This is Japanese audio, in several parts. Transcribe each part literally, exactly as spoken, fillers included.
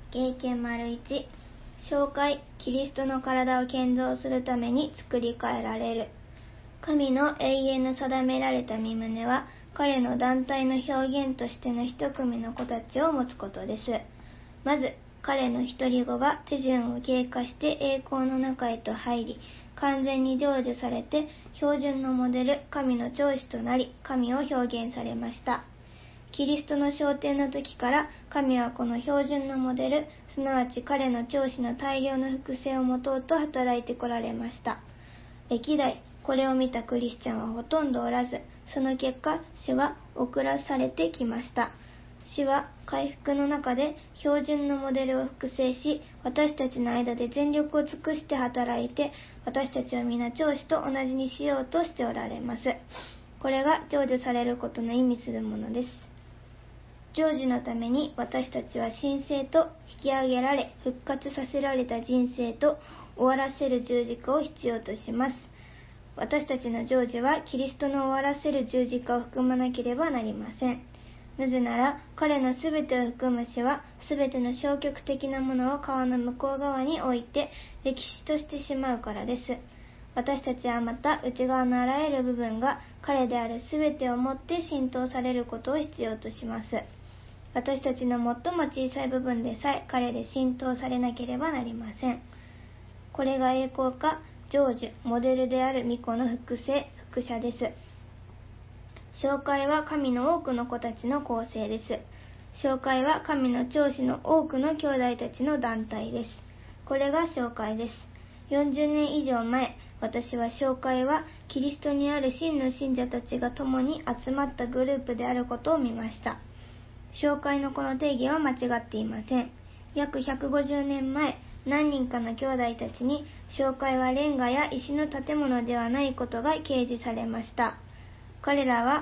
経験 ① 紹介、キリストの体を建造するために作り変えられる。神の永遠の定められた御旨は、彼の団体の表現としての一組の子たちを持つことです。まず、彼の一人子が手順を経過して栄光の中へと入り、完全に成就されて、標準のモデル、神の長子となり、神を表現されました。キリストの昇天の時から、神はこの標準のモデル、すなわち彼の長子の大量の複製を持とうと働いてこられました。歴代、これを見たクリスチャンはほとんどおらず、その結果、主は遅らされてきました。主は回復の中で標準のモデルを複製し、私たちの間で全力を尽くして働いて、私たちを皆長子と同じにしようとしておられます。これが成就されることの意味するものです。成就のために私たちは神聖と引き上げられ、復活させられた人生と終わらせる十字架を必要とします。私たちの成就はキリストの終わらせる十字架を含まなければなりません。なぜなら、彼のすべてを含む死は、すべての消極的なものを川の向こう側に置いて、歴史としてしまうからです。私たちはまた、内側のあらゆる部分が、彼であるすべてをもって浸透されることを必要とします。私たちの最も小さい部分でさえ、彼で浸透されなければなりません。これが栄光か、成就、モデルである御子の複製、複写です。紹介は神の多くの子たちの構成です。紹介は神の長子の多くの兄弟たちの団体です。これが紹介です。よんじゅうねん以上前、私は紹介はキリストにある真の信者たちが共に集まったグループであることを見ました。紹介のこの定義は間違っていません。約ひゃくごじゅうねんまえ、何人かの兄弟たちに、紹介はレンガや石の建物ではないことが掲示されました。彼らは、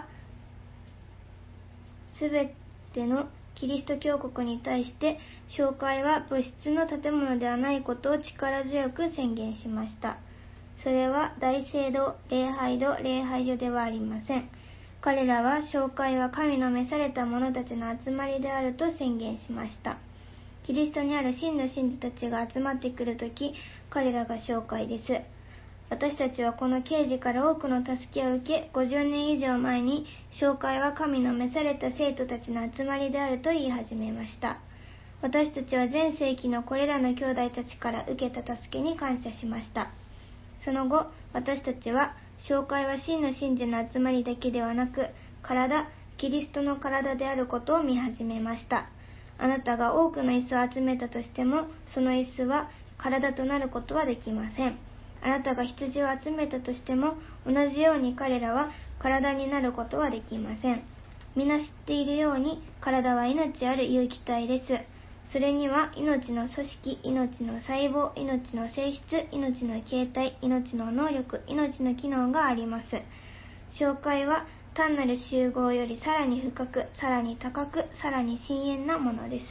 すべてのキリスト教国に対して、紹介は物質の建物ではないことを力強く宣言しました。それは大聖堂、礼拝堂、礼拝所ではありません。彼らは、紹介は神の召された者たちの集まりであると宣言しました。キリストにある真の信者たちが集まってくるとき、彼らが紹介です。私たちはこの啓示から多くの助けを受け、ごじゅうねん以上前に、紹介は神の召された生徒たちの集まりであると言い始めました。私たちは全世紀のこれらの兄弟たちから受けた助けに感謝しました。その後、私たちは、紹介は真の信者の集まりだけではなく、体、キリストの体であることを見始めました。あなたが多くの椅子を集めたとしても、その椅子は体となることはできません。あなたが羊を集めたとしても、同じように彼らは体になることはできません。皆知っているように、体は命ある有機体です。それには命の組織、命の細胞、命の性質、命の形態、命の能力、命の機能があります。紹介は単なる集合よりさらに深く、さらに高く、さらに深遠なものです。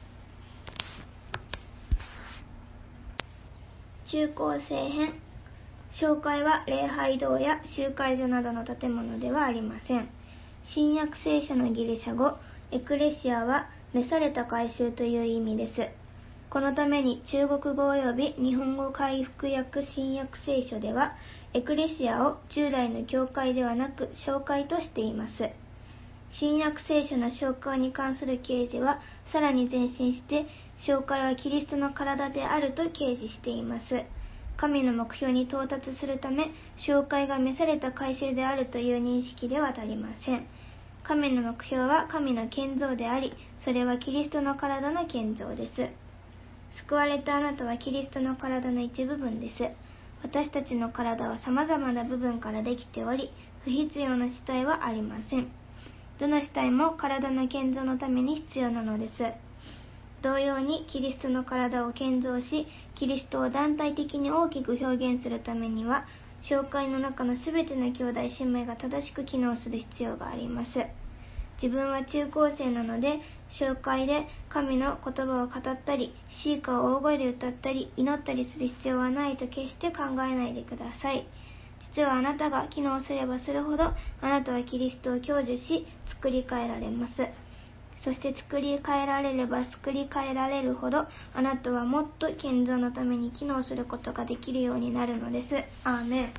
中高生編。紹介は礼拝堂や集会所などの建物ではありません。新約聖書のギリシャ語、エクレシアは召された改宗という意味です。このために中国語及び日本語回復訳新約聖書では、エクレシアを従来の教会ではなく紹介としています。新約聖書の紹介に関する啓示は、さらに前進して、紹介はキリストの体であると啓示しています。神の目標に到達するため、紹介が召された改宗であるという認識では足りません。神の目標は神の建造であり、それはキリストの体の建造です。救われたあなたはキリストの体の一部分です。私たちの体は様々な部分からできており、不必要な主体はありません。どの主体も体の建造のために必要なのです。同様にキリストの体を建造し、キリストを団体的に大きく表現するためには、紹介の中のすべての兄弟姉妹が正しく機能する必要があります。自分は中高生なので、紹介で神の言葉を語ったり、詩歌を大声で歌ったり、祈ったりする必要はないと決して考えないでください。実はあなたが機能すればするほど、あなたはキリストを享受し、作り変えられます。 そして作り変えられれば作り変えられるほど、あなたはもっと建造のために機能することができるようになるのです。アーメン。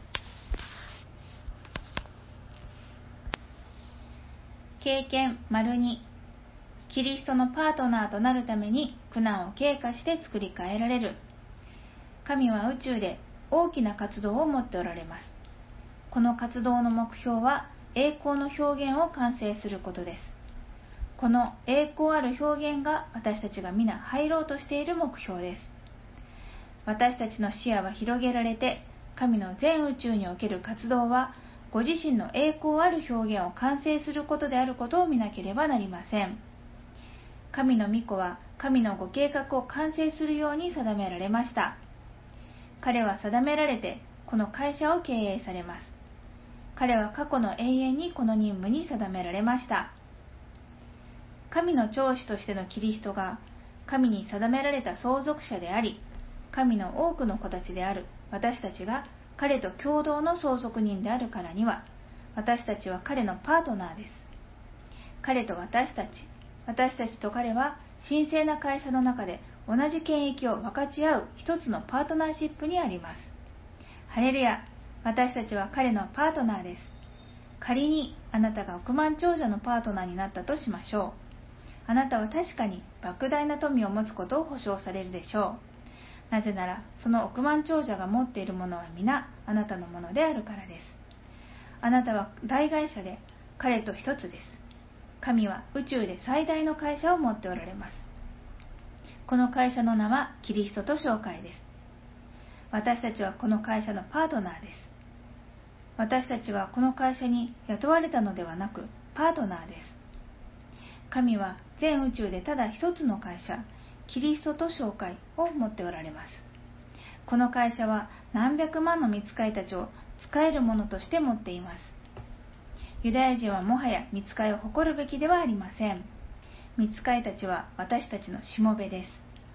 経験 ②、 キリストのパートナーとなるために苦難を経過して作り変えられる。神は宇宙で大きな活動を持っておられます。この活動の目標は栄光の表現を完成することです。この栄光ある表現が私たちが皆入ろうとしている目標です。私たちの視野は広げられて、神の全宇宙における活動はご自身の栄光ある表現を完成することであることを見なければなりません。神の御子は神のご計画を完成するように定められました。彼は定められてこの会社を経営されます。彼は過去の永遠にこの任務に定められました。神の長子としてのキリストが神に定められた相続者であり、神の多くの子たちである私たちが彼と共同の相続人であるからには、私たちは彼のパートナーです。彼と私たち、私たちと彼は神聖な会社の中で同じ権益を分かち合う一つのパートナーシップにあります。ハレルヤ、私たちは彼のパートナーです。仮にあなたが億万長者のパートナーになったとしましょう。あなたは確かに莫大な富を持つことを保証されるでしょう。なぜなら、その億万長者が持っているものは皆あなたのものであるからです。あなたは大会社で彼と一つです。神は宇宙で最大の会社を持っておられます。この会社の名はキリストと紹介です。私たちはこの会社のパートナーです。私たちはこの会社に雇われたのではなく、パートナーです。神は全宇宙でただ一つの会社、キリストと紹介を持っておられます。この会社は何百万の御使いたちを使えるものとして持っています。ユダヤ人はもはや御使いを誇るべきではありません。御使いたちは私たちのしもべです。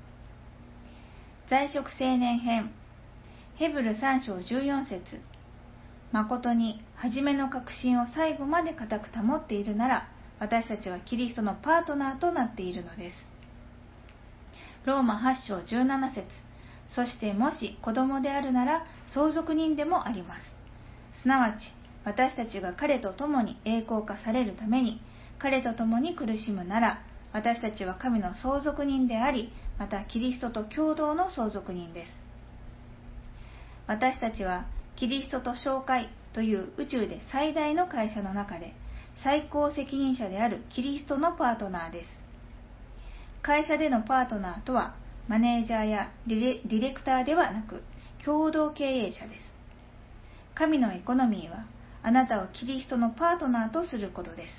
在職青年編、ヘブルさん章じゅうよん節。誠に初めの確信を最後まで固く保っているなら、私たちはキリストのパートナーとなっているのです。ローマはち章じゅうなな節。そしてもし子供であるなら相続人でもあります。すなわち私たちが彼と共に栄光化されるために彼と共に苦しむなら、私たちは神の相続人であり、またキリストと共同の相続人です。私たちはキリストと紹介という宇宙で最大の会社の中で最高責任者であるキリストのパートナーです。会社でのパートナーとはマネージャーやディレ、ディレクターではなく共同経営者です。神のエコノミーはあなたをキリストのパートナーとすることです。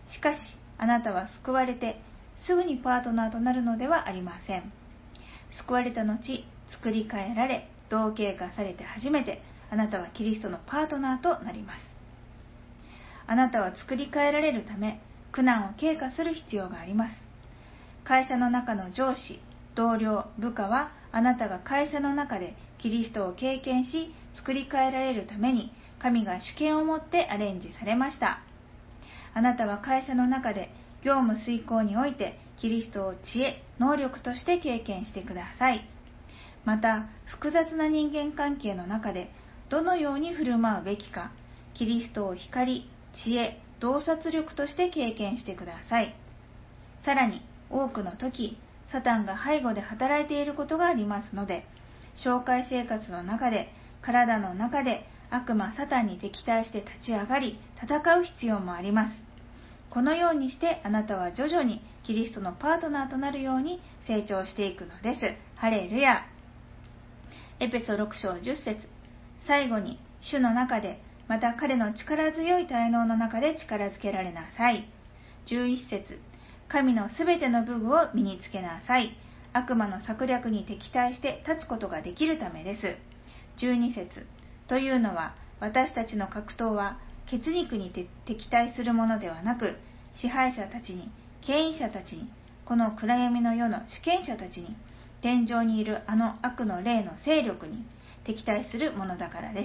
しかしあなたは救われてすぐにパートナーとなるのではありません。救われた後、作り変えられ同型化されて初めてあなたはキリストのパートナーとなります。あなたは作り変えられるため苦難を経過する必要があります。会社の中の上司、同僚、部下はあなたが会社の中でキリストを経験し作り変えられるために神が主権を持ってアレンジされました。あなたは会社の中で業務遂行においてキリストを知恵、能力として経験してください。また複雑な人間関係の中でどのように振る舞うべきか、キリストを光、知恵、洞察力として経験してください。さらに多くの時、サタンが背後で働いていることがありますので、紹介生活の中で、体の中で悪魔サタンに敵対して立ち上がり、戦う必要もあります。このようにしてあなたは徐々にキリストのパートナーとなるように成長していくのです。ハレルヤ。エペソろく章じゅっ節。最後に主の中で、また彼の力強い体能の中で力づけられなさい。じゅういち節。神のすべての武具を身につけなさい。悪魔の策略に敵対して立つことができるためです。じゅうに節。というのは、私たちの格闘は血肉に敵対するものではなく、支配者たちに、権威者たちに、この暗闇の世の主権者たちに、天上にいるあの悪の霊の勢力に敵対するものだからです。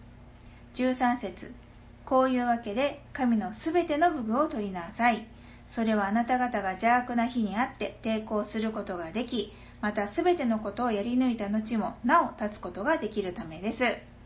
じゅうさん節。こういうわけで神のすべての武具を取りなさい。 それはあなた方が邪悪な日にあって抵抗することができ、またすべてのことをやり抜いた後もなお立つことができるためです。